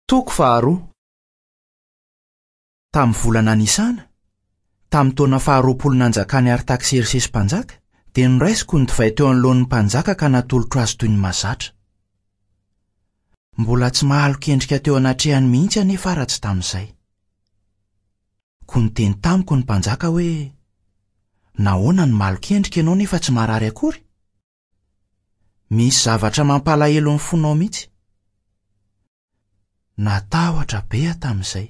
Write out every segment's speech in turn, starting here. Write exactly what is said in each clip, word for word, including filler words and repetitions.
Toko faharoa. Tamin'ny volana Nisana, tamin'ny taona faharoapolo nanjakany Artaxerxes mpanjaka, dia noraisiko ny divay teo anoloan'ny mpanjaka ka natolotra azy toy ny mahazatra. Mbola tsy mahalo-kendrika teo anatrehany mihitsy anefa ara-tsy tamin'izay. Ko niteny tamiko ny mpanjaka hoe, nahoana ny mahalo-kendrika ianao nefa tsy marary akory? Misy zavatra mampalahelo ny fonao mihitsy. Natahotra be aho tamin'izay.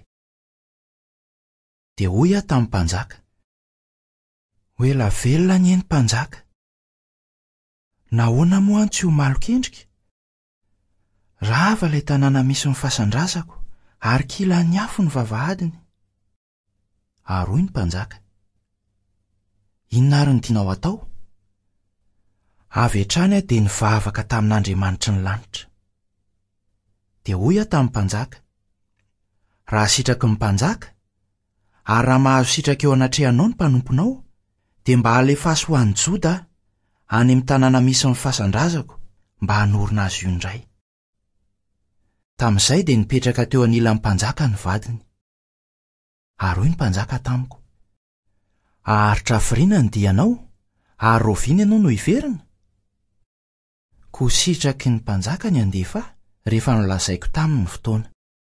Dia hoy aho tamin'ny mpanjaka, hoe la velona ny eny mpanjaka. Nahoana moa any tsy ho malo-kendrika? Rava ilay tanàna misy ny fasan-drazako, ary kilan'ny afo ny vavahadiny. Ary hoy ny mpanjaka, inona ary ny tianao atao? Avy hatrany aho dia nivavaka tamin'Andriamanitry ny lanitra. Dia hoy aho tamin'ny mpanjaka, raha sitraky ny mpanjaka, ary raha mahazo sitraka eo anatrehanao ny mpanomponao, dia mba alefaso ho an'i Joda any amin'ny tanàna misy ny fasan-drazako, mba hanorina azy io indray. Tamin'izay dia nipetraka teo anilan'ny mpanjaka ny vadiny. Ary hoy ny mpanjaka tamiko, aharitra hafiriana ny dianao, ary roviana ianao no hiverina? Ko sitraky ny mpanjaka ny andefa rehefa nolazaiko taminy fotoana.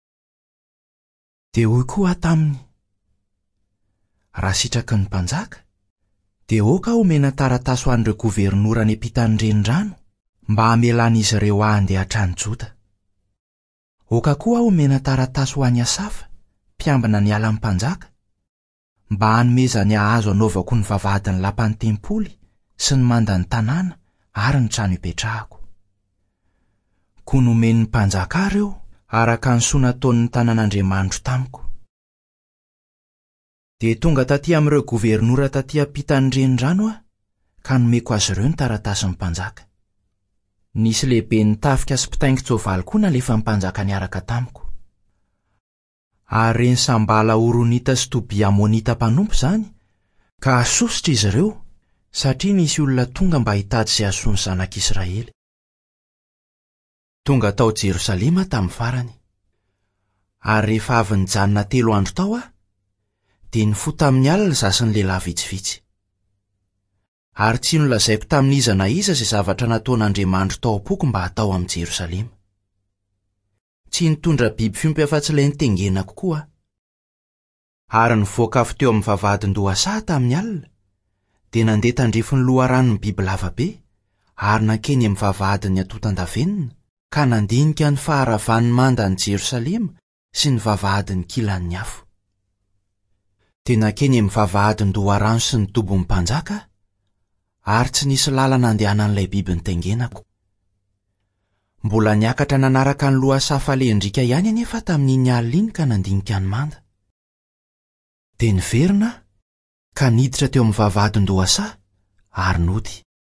Dia hoy koa taminy, raha sitraky ny mpanjaka, dia oka omena taratasy ho an'ireo governora any ampitan'ny renirano mba hamelan'izy ireo handehatra any Joda. Oka koa omena taratasy ho an'i Asafa, mpiambina ny alan'ny mpanjaka, mba hanomezany ahazo anaovako ny vavahadin'ny lapan'ny tempoly sy ny mandan'ny tanàna ary ny trano ipetrahako. Ko nomen'ny mpanjaka ireo araka ny soa nataon'ny tanàn'Andriamanitro tamiko. Dia tonga taty amin'ireo governora taty ampitan'ny renirano aho, ka nomeko azy ireo ny taratasin'ny mpanjaka. Nisy lehibe nitafika sy mpitaingin-tsoavaly koa nalefa mpanjaka niaraka tamiko. Ary reny Sambala Oronita sy Tobia Amonita mpanompo zany, ka asositra izy ireo, satria nisy olona tonga mba hitady izay asoany zanak'Israely. Tonga tao Jerosalema tamin'ny farany. Ary rehefa avy nijanona telo andro tao aho, dia nifoha tamin'ny alina izaho sy ny lehilahy vitsivitsy. Ary tsy nolazaiko tamin'iza na iza izay zavatra nataon'Andriamanitro tao am-poko mba hatao amin'ny Jerosalema. Tsy nitondra biby fiompy afa-tsy ilay nitengenako koa. Ary nivoaka avy teo amin'ny vavahadin-dohasaha tamin'ny alina, dia nandeha tandrefy ny loharanon'ny biby lavabe, ary nankeny amin'ny vavahadin'ny atotan-davenona, ka nandinika ny faharavan'ny mandan'i Jerosalema sy ny vavahadin'ny kilan'ny afo. Dia nankeny amin'ny vavahadin'ny doharano sy ny tobon'ny mpanjaka, ary tsy nisy lalana andehanan'ilay biby nitengenako. Mbola niakatra nanaraka ny lohasaha falendrika ihany anefa tamin'iny alina iny ka nandinika ny manda. Dia niverina ka niditra teo amin'ny vavahadin-dohasaha ary nody.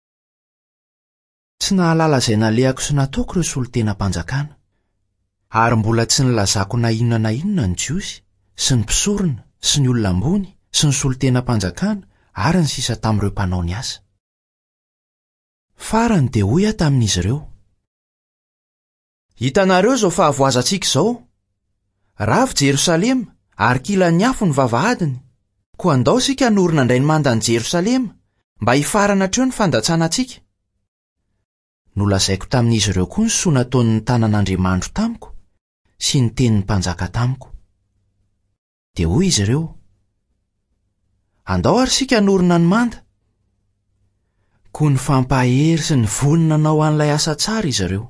Tsy nahalala izay nalehako sy nataoko ireo solon-tena-mpanjakana, ary mbola tsy nilazako na inona na inona ny jiosy sy ny mpisorona sy ny olona ambony sy ny solon-tena-mpanjakana ary ny sisa tamin'ireo mpanao ny asa. Farany dia hoy aho tamin'izy ireo, hitanareo izao fahavoazantsika izao. Ravo Jerosalema ary kilan'ny afo ny vavahadiny, ko andao sika hanorina indray ny mandan'i Jerosalema mba hifarana hatreo ny fandatsanantsika. Nolazaiko tamin'izy ireo koa ny soa nataon'ny tanan'Andriamanitro tamiko sy ny tenin'ny mpanjaka tamiko. Dia hoy izy ireo, andao ary sika hanorina ny manda. Ko ny fampahery sy ny vonina nanao an'ilay asa tsara izy ireo.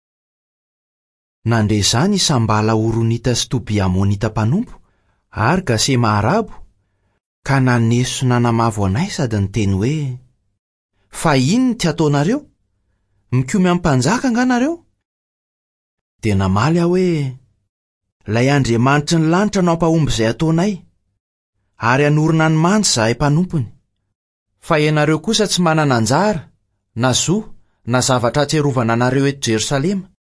Nandre izany Sambala Oronita sy Tobia Amonita mpanompo ary Gasema Arabo, ka naneso sy nanamavo anay sady niteny hoe, fa inona ty ataonareo? Mikomy amin'ny mpanjaka anga nareo? Dia namaly aho hoe, lay Andriamanitry ny lanitra no ampahomby izay ataonay, ary hanorina ny manda izahay mpanompony. Fa ianareo kosa tsy manana anjara, na zo, na zavatra ahatsiarovana anareo eto Jerosalema,